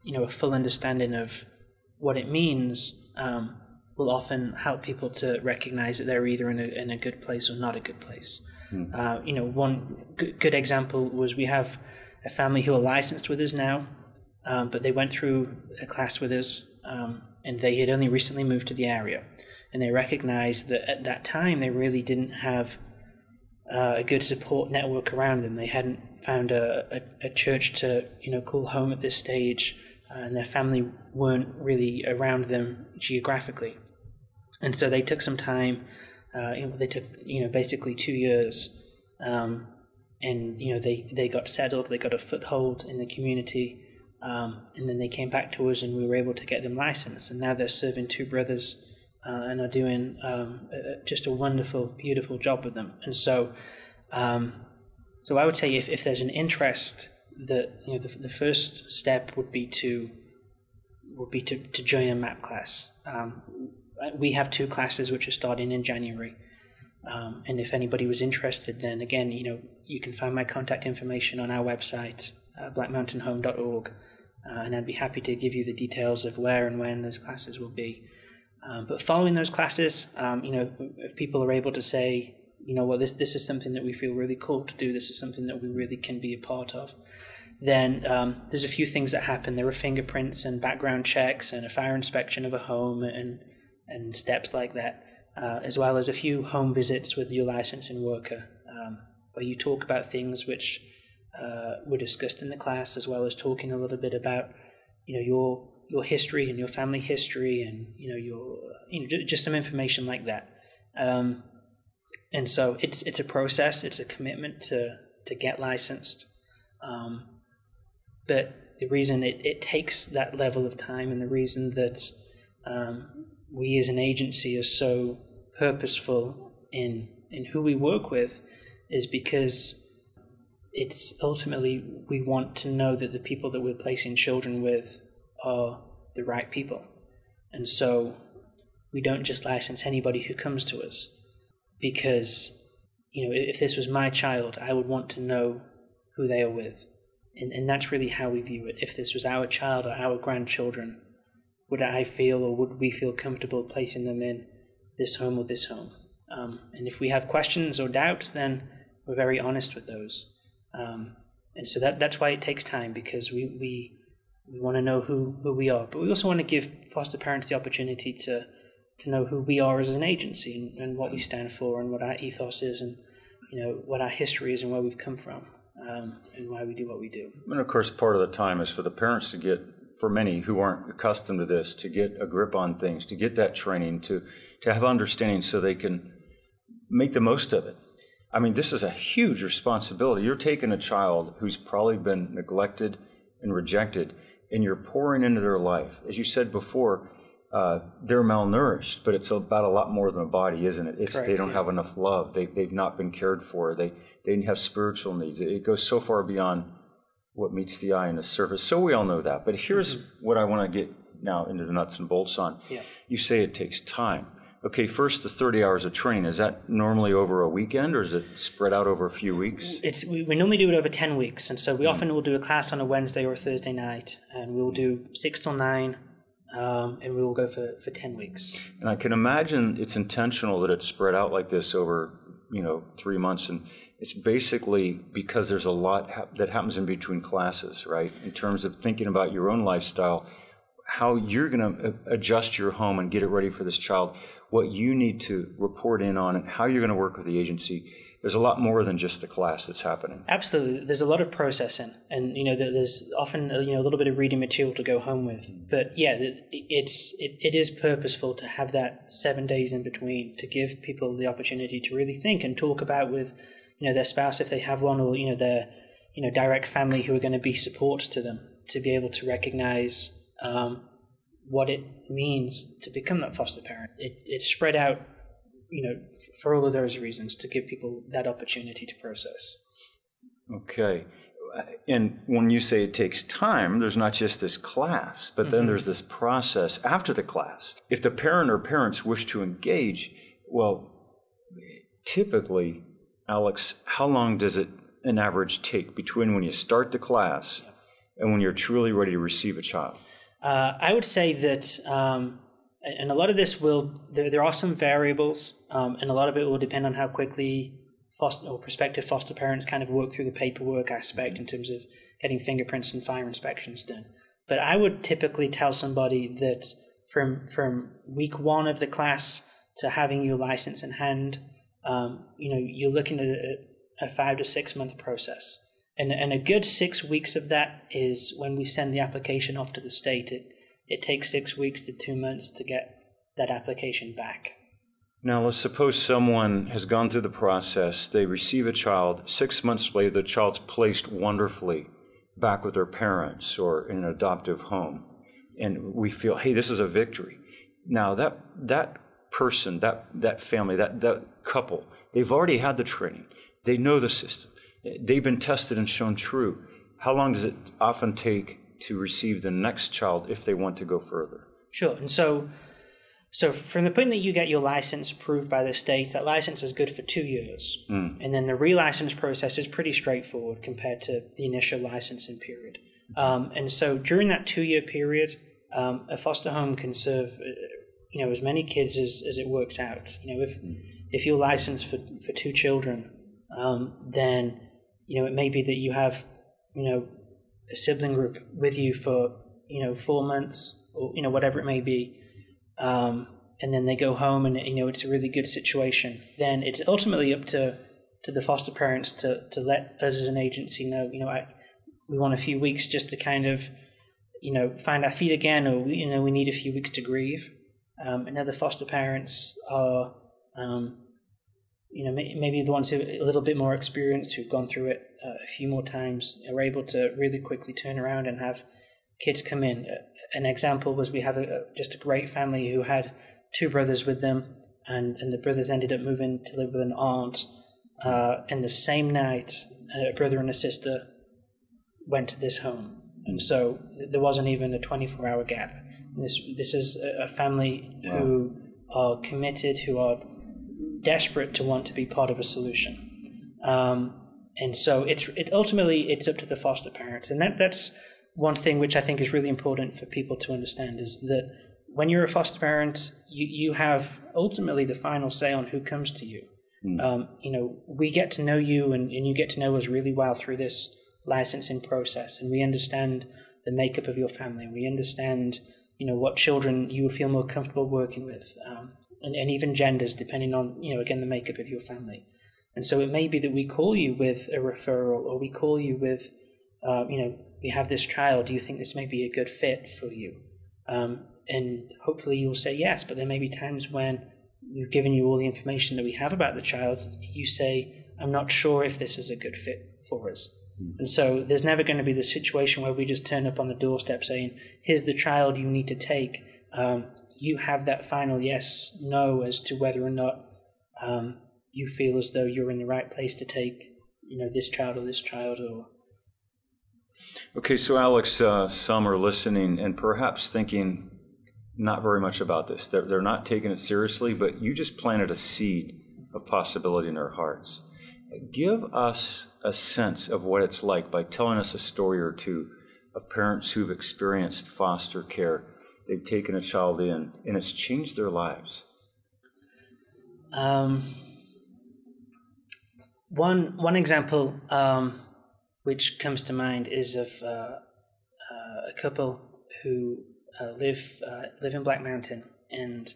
a full understanding of what it means will often help people to recognize that they're either in a good place or not a good place. One good example was we have a family who are licensed with us now, but they went through a class with us, and they had only recently moved to the area, and they recognized that at that time they really didn't have a good support network around them. They hadn't found a church to call home at this stage, and their family weren't really around them geographically. And so they took some time. They took basically 2 years, and they got settled. They got a foothold in the community, and then they came back to us, and we were able to get them licensed. And now they're serving 2 brothers and are doing just a wonderful, beautiful job with them. And so, so I would say if there's an interest, that the first step would be to join a MAP class. We have 2 classes which are starting in January, and if anybody was interested, then again, you can find my contact information on our website, blackmountainhome.org, and I'd be happy to give you the details of where and when those classes will be. But following those classes, if people are able to say, this is something that we feel really called to do, this is something that we really can be a part of, then there's a few things that happen. There are fingerprints and background checks and a fire inspection of a home and steps like that, as well as a few home visits with your licensing worker, where you talk about things which were discussed in the class, as well as talking a little bit about your history and your family history, and just some information like that. And so it's a process, it's a commitment to get licensed. But the reason it takes that level of time, and the reason that we as an agency are so purposeful in who we work with, is because it's ultimately, we want to know that the people that we're placing children with are the right people. And so we don't just license anybody who comes to us, because if this was my child, I would want to know who they are with. And that's really how we view it. If this was our child or our grandchildren, would I feel, or would we feel comfortable placing them in this home or this home? And if we have questions or doubts, then we're very honest with those. And so that's why it takes time, because we want to know who we are. But we also want to give foster parents the opportunity to know who we are as an agency, and what we stand for, and what our ethos is, and what our history is, and where we've come from, and why we do what we do. And of course, part of the time is for the parents to get, for many who aren't accustomed to this, to get a grip on things, to get that training, to have understanding so they can make the most of it. I mean, this is a huge responsibility. You're taking a child who's probably been neglected and rejected, and you're pouring into their life. As you said before, they're malnourished, but it's about a lot more than a body, isn't it? It's, correct, they don't have enough love. They've not been cared for. They have spiritual needs. It goes so far beyond what meets the eye and the surface. So we all know that. But here's what I want to get now into the nuts and bolts on. Yeah. You say it takes time. Okay, first, the 30 hours of training, is that normally over a weekend, or is it spread out over a few weeks? We normally do it over 10 weeks, and so we often will do a class on a Wednesday or a Thursday night, and we'll do 6 till 9, and we will go for 10 weeks. And I can imagine it's intentional that it's spread out like this over 3 months, and it's basically because there's a lot that happens in between classes, right? In terms of thinking about your own lifestyle, how you're going to adjust your home and get it ready for this child, what you need to report in on, and how you're going to work with the agency. There's a lot more than just the class that's happening. Absolutely. There's a lot of processing, and there's often a little bit of reading material to go home with. But yeah, it is purposeful to have that 7 days in between, to give people the opportunity to really think and talk about with their spouse, if they have one, or their direct family who are going to be support to them, to be able to recognize what it means to become that foster parent. It's spread out, for all of those reasons, to give people that opportunity to process. Okay. And when you say it takes time, there's not just this class, but then there's this process after the class. If the parent or parents wish to engage, well, typically, Alex, how long does it, an average, take between when you start the class and when you're truly ready to receive a child? I would say that, and a lot of this there are some variables, and a lot of it will depend on how quickly foster or prospective foster parents kind of work through the paperwork aspect in terms of getting fingerprints and fire inspections done. But I would typically tell somebody that from week one of the class to having your license in hand, you're looking at a 5 to 6 month process. And a good 6 weeks of that is when we send the application off to the state. It takes 6 weeks to 2 months to get that application back. Now, let's suppose someone has gone through the process, they receive a child, 6 months later the child's placed wonderfully back with their parents or in an adoptive home, and we feel, hey, this is a victory. Now, that person, that family, that couple, they've already had the training. They know the system. They've been tested and shown true. How long does it often take to receive the next child if they want to go further? Sure. And so from the point that you get your license approved by the state, that license is good for 2 years. And then the relicense process is pretty straightforward compared to the initial licensing period. And so during that 2-year period, a foster home can serve as many kids as it works out. If you're licensed for 2 children, then it may be that you have a sibling group with you for 4 months or whatever it may be. And then they go home and it's a really good situation. Then it's ultimately up to the foster parents to let us as an agency know, we want a few weeks just to kind of find our feet again, or we need a few weeks to grieve. And other foster parents are maybe the ones who are a little bit more experienced, who've gone through it a few more times, are able to really quickly turn around and have kids come in. An example was we have just a great family who had 2 brothers with them, and the brothers ended up moving to live with an aunt. And the same night, a brother and a sister went to this home. And so there wasn't even a 24-hour gap. This is a family who are committed, who are desperate to want to be part of a solution. And so ultimately it's up to the foster parents. And that's one thing which I think is really important for people to understand, is that when you're a foster parent, you have ultimately the final say on who comes to you. We get to know you and you get to know us really well through this licensing process, and we understand the makeup of your family. We understand, what children you would feel more comfortable working with, and even genders, depending on, again, the makeup of your family. And so it may be that we call you with a referral, or we call you with, we have this child, do you think this may be a good fit for you? And hopefully you'll say yes, but there may be times when we've given you all the information that we have about the child, you say, I'm not sure if this is a good fit for us. And so there's never going to be the situation where we just turn up on the doorstep saying, here's the child you need to take. You have that final yes, no, as to whether or not you feel as though you're in the right place to take, this child or this child. Okay, so Alex, some are listening and perhaps thinking not very much about this. They're not taking it seriously, but you just planted a seed of possibility in their hearts. Give us a sense of what it's like by telling us a story or two of parents who've experienced foster care. They've taken a child in, and it's changed their lives. One example which comes to mind is of a couple who live in Black Mountain, and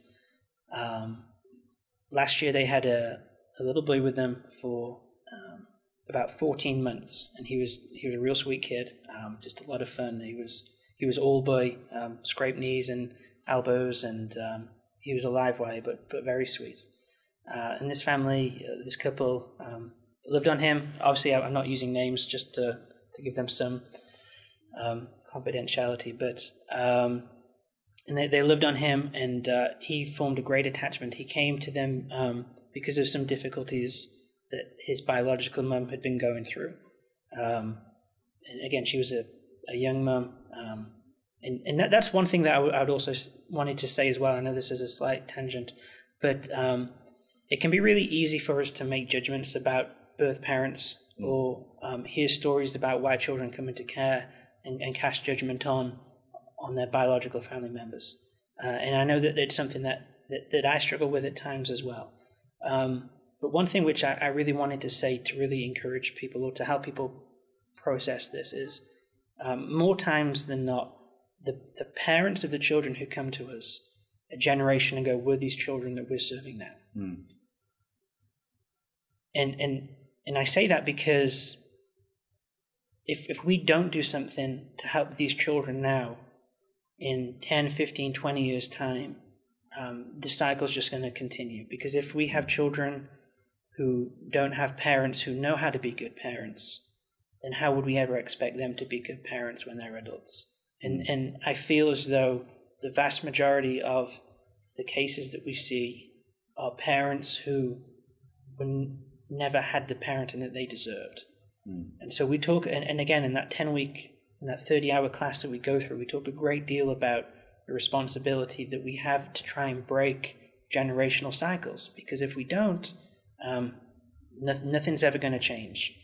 last year they had a little boy with them for about 14 months, and he was a real sweet kid, just a lot of fun. He was all boy, scraped knees and elbows, and he was a live wire, but very sweet. And this family, this couple, lived on him. Obviously, I'm not using names just to give them some confidentiality, but and they lived on him, and he formed a great attachment. He came to them because of some difficulties that his biological mum had been going through. And again, she was a young mum. And that's one thing that I would also wanted to say as well. I know this is a slight tangent, but it can be really easy for us to make judgments about birth parents or hear stories about why children come into care and cast judgment on their biological family members. And I know that it's something that I struggle with at times as well. But one thing which I really wanted to say to really encourage people or to help people process this is more times than not, the parents of the children who come to us a generation ago were these children that we're serving now. Mm. And I say that because if we don't do something to help these children now, in 10, 15, 20 years' time, the cycle's just going to continue. Because if we have children who don't have parents who know how to be good parents, then how would we ever expect them to be good parents when they're adults? And I feel as though the vast majority of the cases that we see are parents who never had the parenting that they deserved. And so we talk, and again, in that 10-week, in that 30-hour class that we go through, we talk a great deal about the responsibility that we have to try and break generational cycles. Because if we don't, nothing's ever going to change.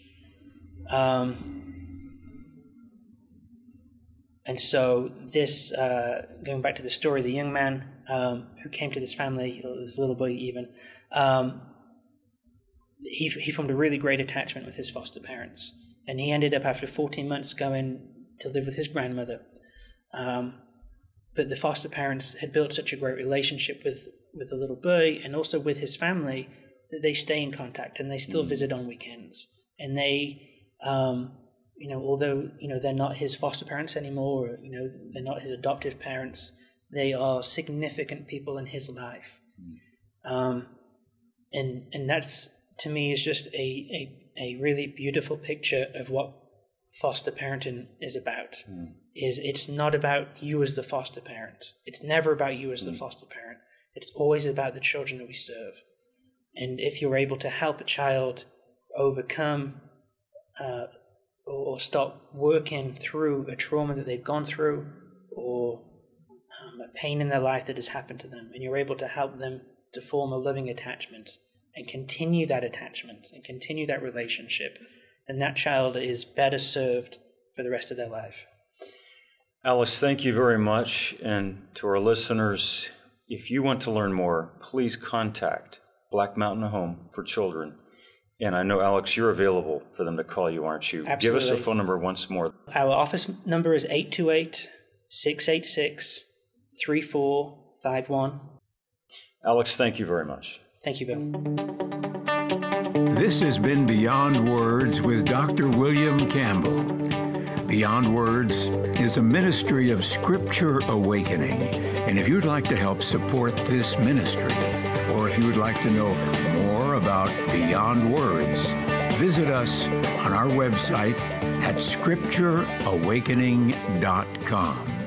And so this, going back to the story, the young man who came to this family, this little boy even, he formed a really great attachment with his foster parents. And he ended up, after 14 months, going to live with his grandmother. But the foster parents had built such a great relationship with the little boy and also with his family that they stay in contact and they still visit on weekends. And they, although, they're not his foster parents anymore, or, they're not his adoptive parents, they are significant people in his life. And that's, to me, is just a really beautiful picture of what foster parenting is about. It's not about you as the foster parent. It's never about you as the foster parent. It's always about the children that we serve. And if you're able to help a child overcome or stop working through a trauma that they've gone through or a pain in their life that has happened to them, and you're able to help them to form a loving attachment and continue that attachment and continue that relationship, then that child is better served for the rest of their life. Alice, thank you very much. And to our listeners, if you want to learn more, please contact Black Mountain Home for Children. And I know, Alex, you're available for them to call you, aren't you? Absolutely. Give us a phone number once more. Our office number is 828-686-3451. Alex, thank you very much. Thank you, Bill. This has been Beyond Words with Dr. William Campbell. Beyond Words is a ministry of Scripture Awakening. And if you'd like to help support this ministry, or if you would like to know more about Beyond Words, visit us on our website at scriptureawakening.com.